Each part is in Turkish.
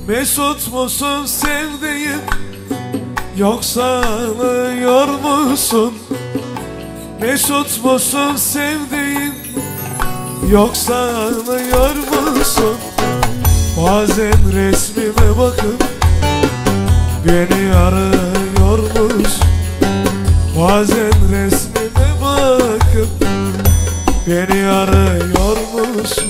Mesut musun sevdiğim, yoksa ağlıyor musun? Mesut musun sevdiğim, yoksa ağlıyor musun? Bazen resmime bakıp beni arıyor musun? Bazen resmime bakıp beni arıyor musun?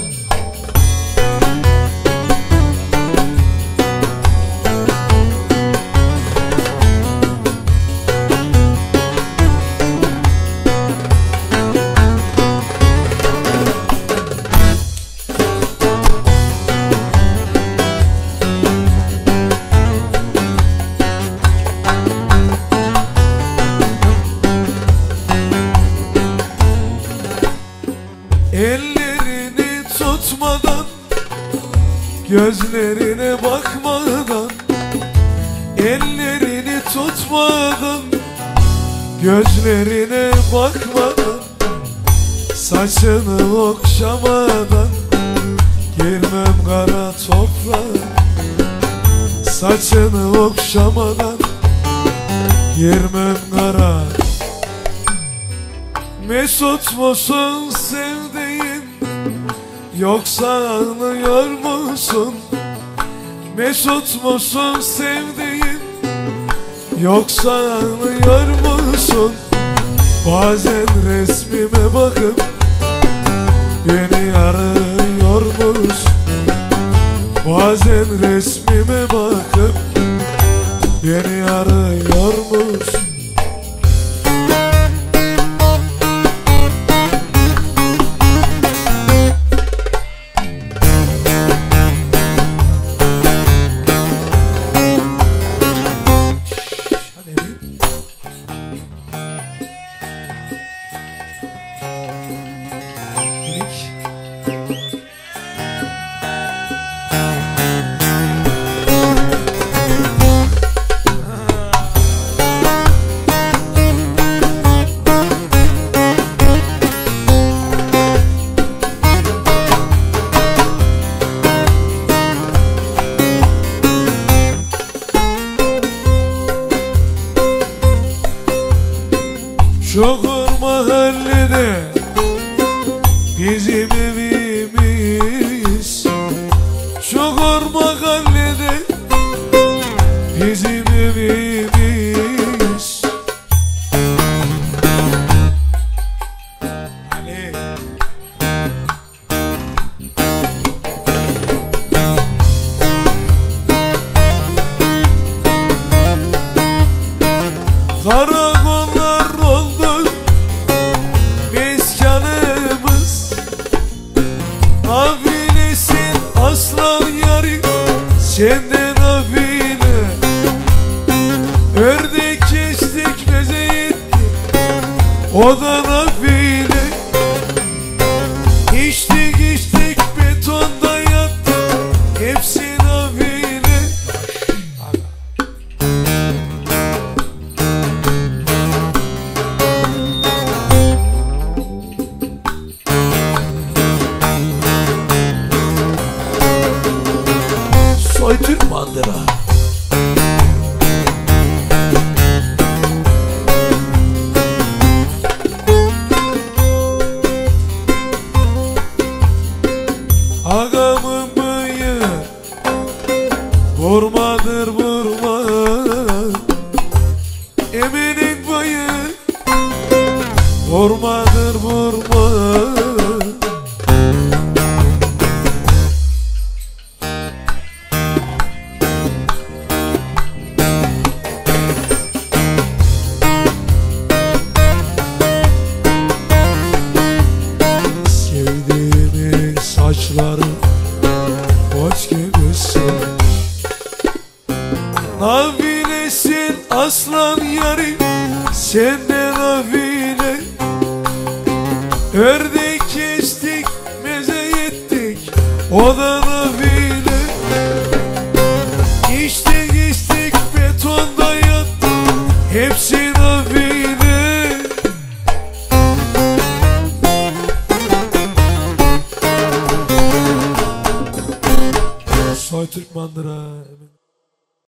Ellerini tutmadan, gözlerine bakmadan, ellerini tutmadan, gözlerine bakmadan, saçını okşamadan girmem kara toprağa. Saçını okşamadan girmem kara. Mesut musun sevdiğim, yoksa ağlıyor musun? Mesut musun sevdiğim, yoksa ağlıyor musun? Bazen resmime bakıp beni arıyor musun? Bazen resmime bakıp beni arıyor musun? Çukur mahallede bizim evimiz, Çukur mahallede bizim evimiz. Ali. Karakollar oldu meskanımız, nafilesin aslan yari senden nafile. Ördek kestik meze ettik, o da nafile. İçtik içtik betonda yattık, hepsi nafile. Soytürk bandıra. Ağamın bıyığı vurmadır vurma, Emin'in bıyığı vurmadır vurma. Sevdiğimin saçları koç gibisin, nafilesin aslan yarim senden nafile. Ördek kestik meze ettik, o da nafile. İçtik içtik betonda yattık, hepsi nafile. Soy Türk mandıra.